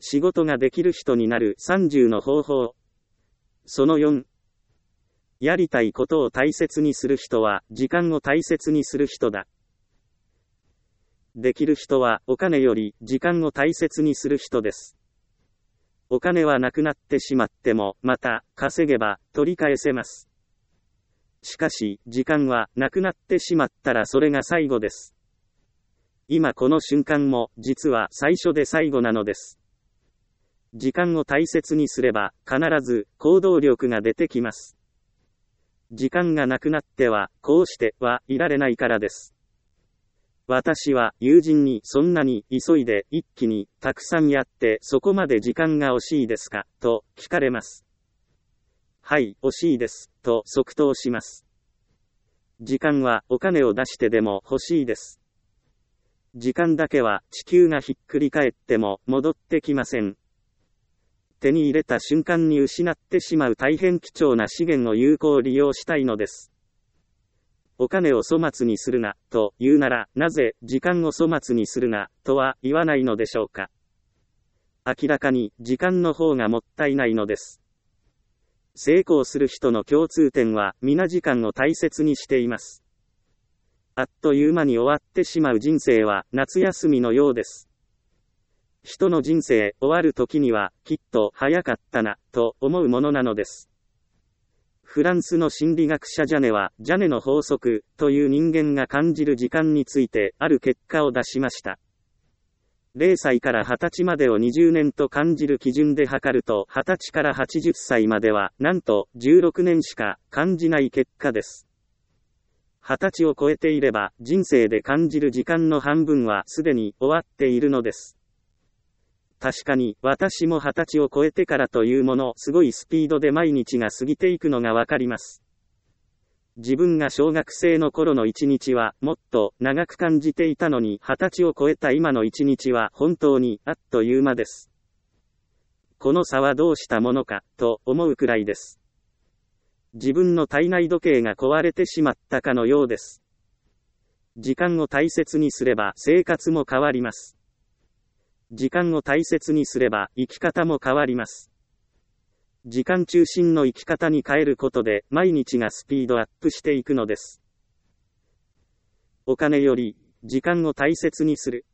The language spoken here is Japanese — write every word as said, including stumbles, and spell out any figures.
仕事ができる人になるさんじゅうの方法。そのよん。やりたいことを大切にする人は時間を大切にする人だ。できる人はお金より時間を大切にする人です。お金はなくなってしまってもまた稼げば取り返せます。しかし時間はなくなってしまったらそれが最後です。今この瞬間も実は最初で最後なのです。時間を大切にすれば必ず行動力が出てきます。時間がなくなってはこうしてはいられないからです。私は友人にそんなに急いで一気にたくさんやってそこまで時間が惜しいですかと聞かれます。はい、惜しいです、と即答します。時間はお金を出してでも欲しいです。時間だけは地球がひっくり返っても戻ってきません。手に入れた瞬間に失ってしまう大変貴重な資源を有効利用したいのです。お金を粗末にするな、と言うなら、なぜ時間を粗末にするな、とは言わないのでしょうか。明らかに時間の方がもったいないのです。成功する人の共通点は皆時間を大切にしています。あっという間に終わってしまう人生は夏休みのようです。人の人生終わる時にはきっと早かったなと思うものなのです。フランスの心理学者ジャネはジャネの法則という人間が感じる時間についてある結果を出しました。れいさいからはたちまでをにじゅうねんと感じる基準で測るとはたちからはちじゅっさいまではなんとじゅうろくねんしか感じない結果です。はたちを超えていれば人生で感じる時間の半分はすでに終わっているのです。確かに私もはたちを超えてからというものすごいスピードで毎日が過ぎていくのがわかります。自分が小学生の頃の一日はもっと長く感じていたのにはたちを超えた今の一日は本当にあっという間です。この差はどうしたものかと思うくらいです。自分の体内時計が壊れてしまったかのようです。時間を大切にすれば生活も変わります。時間を大切にすれば生き方も変わります。時間中心の生き方に変えることで毎日がスピードアップしていくのです。お金より時間を大切にする。